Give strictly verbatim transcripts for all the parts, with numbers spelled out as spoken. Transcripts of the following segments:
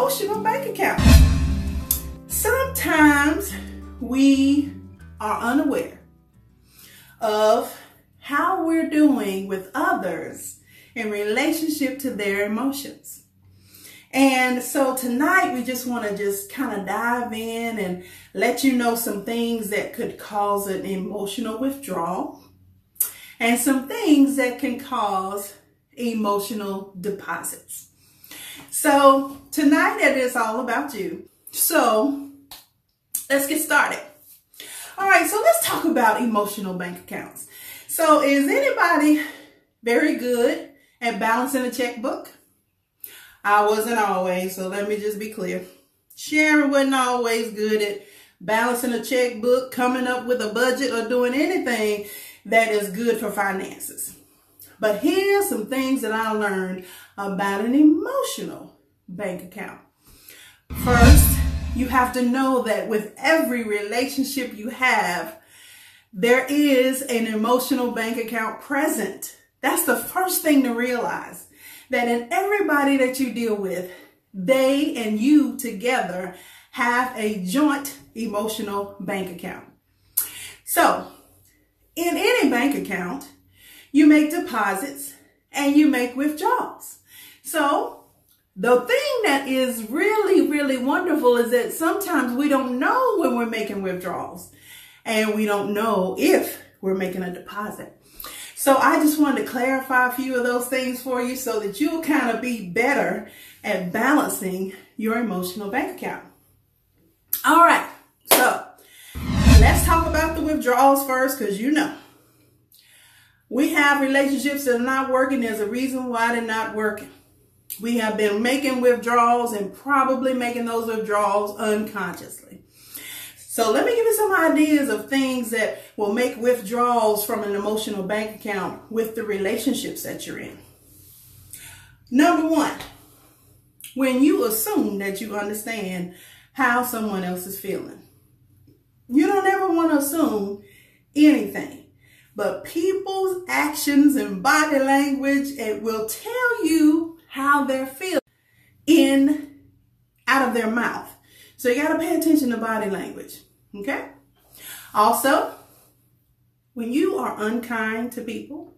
emotional bank account. Sometimes we are unaware of how we're doing with others in relationship to their emotions. And so tonight we just want to just kind of dive in and let you know some things that could cause an emotional withdrawal and some things that can cause emotional deposits. So tonight it is all about you. So let's get started. All right, so let's talk about emotional bank accounts. So is anybody very good at balancing a checkbook? I wasn't always, so let me just be clear. Sharon wasn't always good at balancing a checkbook, coming up with a budget, or doing anything that is good for finances. But here's some things that I learned about an emotional bank account. First, you have to know that with every relationship you have, there is an emotional bank account present. That's the first thing to realize, that in everybody that you deal with, they and you together have a joint emotional bank account. So, in any bank account, you make deposits and you make withdrawals. So, the thing that is really, really wonderful is that sometimes we don't know when we're making withdrawals and we don't know if we're making a deposit. So I just wanted to clarify a few of those things for you so that you'll kind of be better at balancing your emotional bank account. All right, so let's talk about the withdrawals first, because you know, we have relationships that are not working. There's a reason why they're not working. We have been making withdrawals and probably making those withdrawals unconsciously. So let me give you some ideas of things that will make withdrawals from an emotional bank account with the relationships that you're in. Number one, when you assume that you understand how someone else is feeling. You don't ever want to assume anything, but people's actions and body language, it will tell you how they're feeling in, out of their mouth. So you got to pay attention to body language, okay? Also, when you are unkind to people,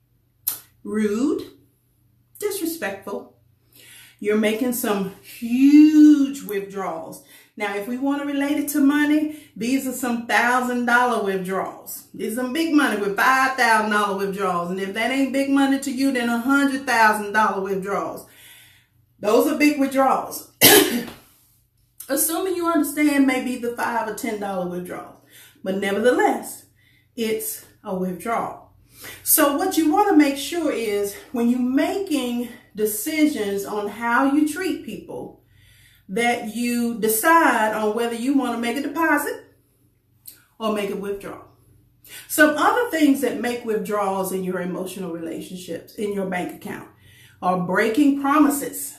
rude, disrespectful, you're making some huge withdrawals. Now, if we want to relate it to money, these are some thousand dollar withdrawals. These are some big money with five thousand dollar withdrawals. And if that ain't big money to you, then a hundred thousand dollar withdrawals. Those are big withdrawals. Assuming you understand maybe the five or ten dollar withdrawals, but nevertheless, it's a withdrawal. So what you want to make sure is when you're making decisions on how you treat people, that you decide on whether you want to make a deposit or make a withdrawal. Some other things that make withdrawals in your emotional relationships, in your bank account, are breaking promises.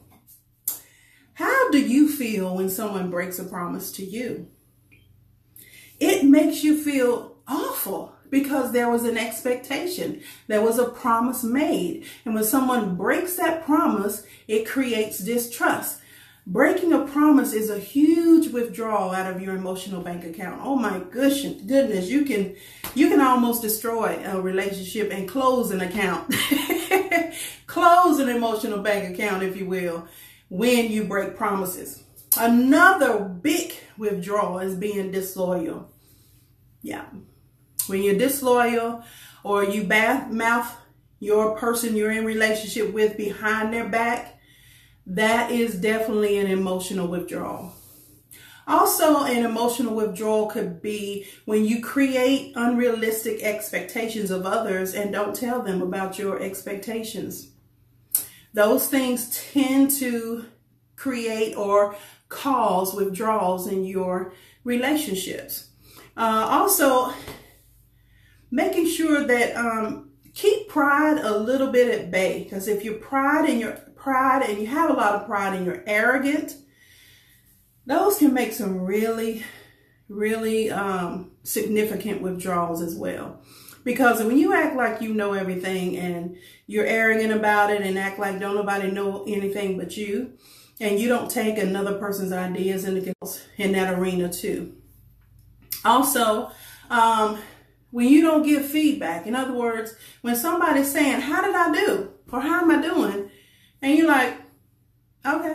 How do you feel when someone breaks a promise to you? It makes you feel awful because there was an expectation. There was a promise made. And when someone breaks that promise, it creates distrust. Breaking a promise is a huge withdrawal out of your emotional bank account. Oh my goodness, goodness, you can you can almost destroy a relationship and close an account. Close an emotional bank account, if you will, when you break promises. Another big withdrawal is being disloyal. Yeah. When you're disloyal or you bad mouth your person you're in relationship with behind their back, that is definitely an emotional withdrawal. Also, an emotional withdrawal could be when you create unrealistic expectations of others and don't tell them about your expectations. Those things tend to create or cause withdrawals in your relationships. Uh, also, making sure that um, keep pride a little bit at bay, because if you're pride and you're pride and you have a lot of pride and you're arrogant, those can make some really, really um, significant withdrawals as well. Because when you act like you know everything and you're arrogant about it and act like don't nobody know anything but you, and you don't take another person's ideas into in that arena too. Also, um, when you don't give feedback, in other words, when somebody's saying, how did I do? Or how am I doing? And you're like, okay.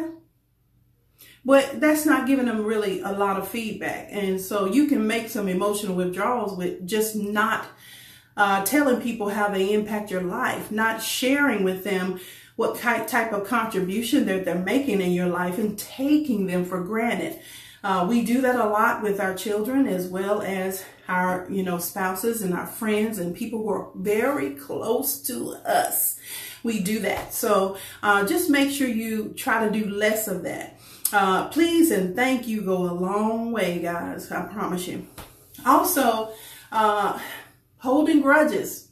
But that's not giving them really a lot of feedback. And so you can make some emotional withdrawals with just not uh, telling people how they impact your life, not sharing with them what type of contribution that they're making in your life and taking them for granted. Uh, we do that a lot with our children as well as our, you know, spouses and our friends and people who are very close to us. We do that. So uh, just make sure you try to do less of that. Uh, please and thank you go a long way, guys. I promise you. Also, uh, holding grudges.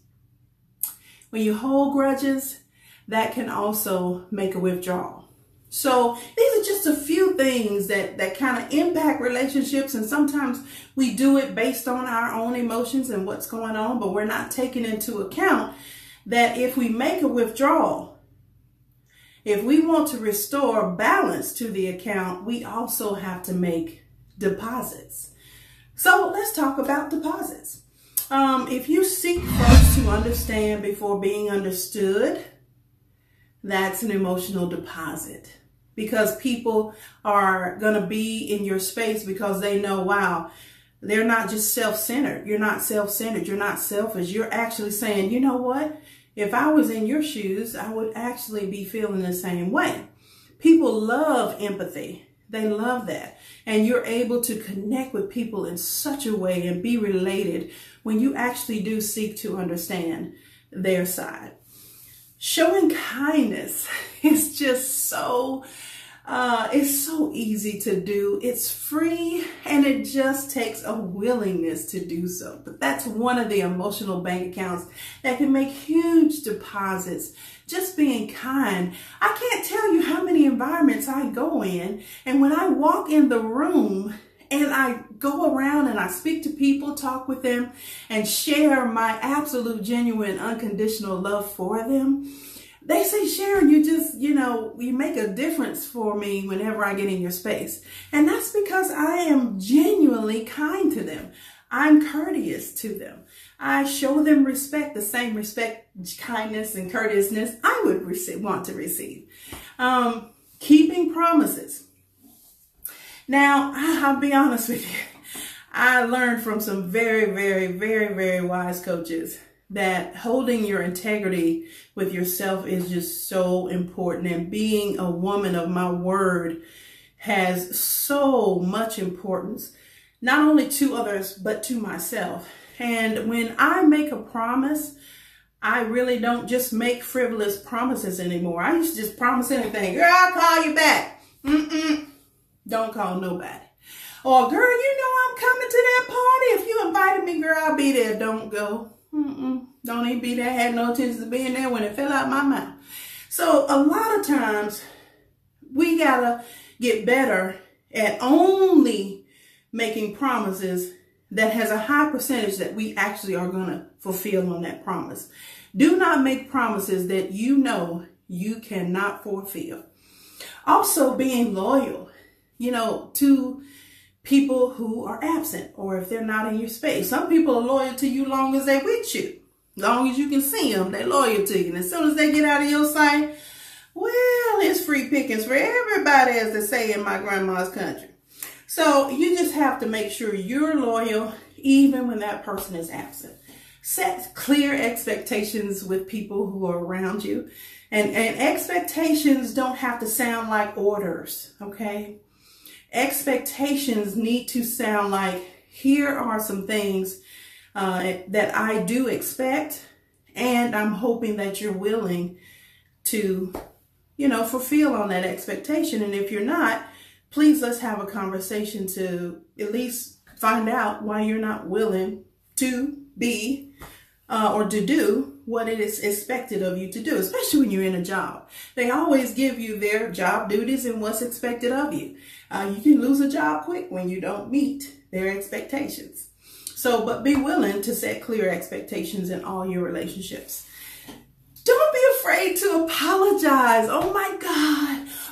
When you hold grudges, that can also make a withdrawal. So these are just a few things that, that kind of impact relationships. And sometimes we do it based on our own emotions and what's going on, but we're not taking into account that if we make a withdrawal, if we want to restore balance to the account, we also have to make deposits. So let's talk about deposits. Um, if you seek first to understand before being understood, that's an emotional deposit, because people are going to be in your space because they know, wow, they're not just self-centered. You're not self-centered. You're not selfish. You're actually saying, you know what? If I was in your shoes, I would actually be feeling the same way. People love empathy. They love that. And you're able to connect with people in such a way and be related when you actually do seek to understand their side. Showing kindness is just so, uh, it's so easy to do. It's free and it just takes a willingness to do so. But that's one of the emotional bank accounts that can make huge deposits. Just being kind. I can't tell you how many environments I go in, and when I walk in the room and I go around and I speak to people, talk with them, and share my absolute, genuine, unconditional love for them, they say, Sharon, you just, you know, you make a difference for me whenever I get in your space. And that's because I am genuinely kind to them. I'm courteous to them. I show them respect, the same respect, kindness, and courteousness I would receive, want to receive. Um, keeping promises. Now, I'll be honest with you. I learned from some very, very, very, very wise coaches that holding your integrity with yourself is just so important. And being a woman of my word has so much importance, not only to others, but to myself. And when I make a promise, I really don't just make frivolous promises anymore. I used to just promise anything. Girl, I'll call you back. Mm-mm. Don't call nobody. Or, girl, you know I'm coming to that party. If you invited me, girl, I'll be there. Don't go. Mm-mm. Don't even be there. I had no intention of being there when it fell out my mouth. So a lot of times we got to get better at only making promises that has a high percentage that we actually are going to fulfill on that promise. Do not make promises that you know you cannot fulfill. Also, being loyal, you know, to people who are absent or if they're not in your space. Some people are loyal to you long as they're with you. Long as you can see them, they're loyal to you. And as soon as they get out of your sight, well, it's free pickings for everybody, as they say in my grandma's country. So you just have to make sure you're loyal even when that person is absent. Set clear expectations with people who are around you. And, and expectations don't have to sound like orders, okay? Expectations need to sound like, here are some things uh, that I do expect, and I'm hoping that you're willing to, you know, fulfill on that expectation. And if you're not, please let's have a conversation to at least find out why you're not willing to be uh, or to do what it is expected of you to do, especially when you're in a job. They always give you their job duties and what's expected of you. Uh, you can lose a job quick when you don't meet their expectations. So, but be willing to set clear expectations in all your relationships. Don't be afraid to apologize. Oh my God.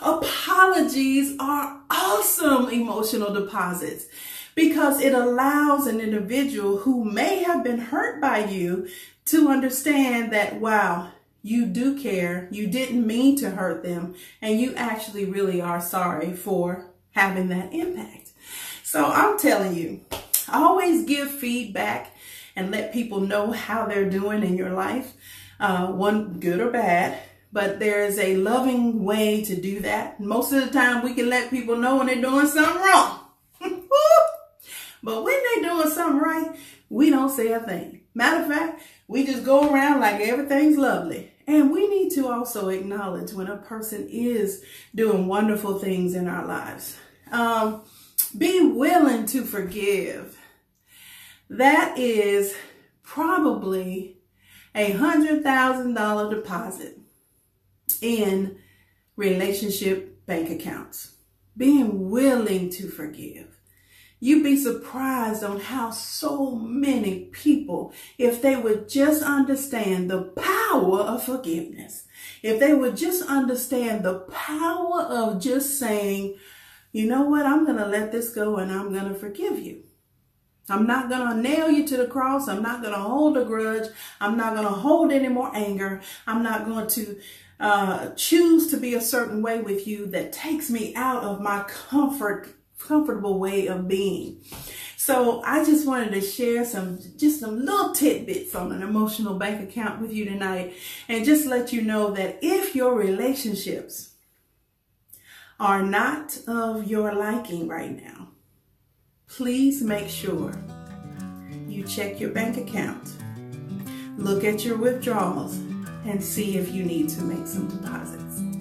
Apologies are awesome emotional deposits because it allows an individual who may have been hurt by you to understand that, wow, you do care, you didn't mean to hurt them, and you actually really are sorry for having that impact. So I'm telling you, always give feedback and let people know how they're doing in your life, uh, one good or bad. But there is a loving way to do that. Most of the time we can let people know when they're doing something wrong. But when they're doing something right, we don't say a thing. Matter of fact, we just go around like everything's lovely. And we need to also acknowledge when a person is doing wonderful things in our lives. Um, be willing to forgive. That is probably a one hundred thousand dollars deposit in relationship bank accounts. Being willing to forgive. You'd be surprised on how so many people, if they would just understand the power of forgiveness, if they would just understand the power of just saying, you know what, I'm going to let this go and I'm going to forgive you. I'm not going to nail you to the cross. I'm not going to hold a grudge. I'm not going to hold any more anger. I'm not going to uh, choose to be a certain way with you that takes me out of my comfort comfortable way of being. So I just wanted to share some, just some little tidbits on an emotional bank account with you tonight, and just let you know that if your relationships are not of your liking right now, please make sure you check your bank account, look at your withdrawals, and see if you need to make some deposits.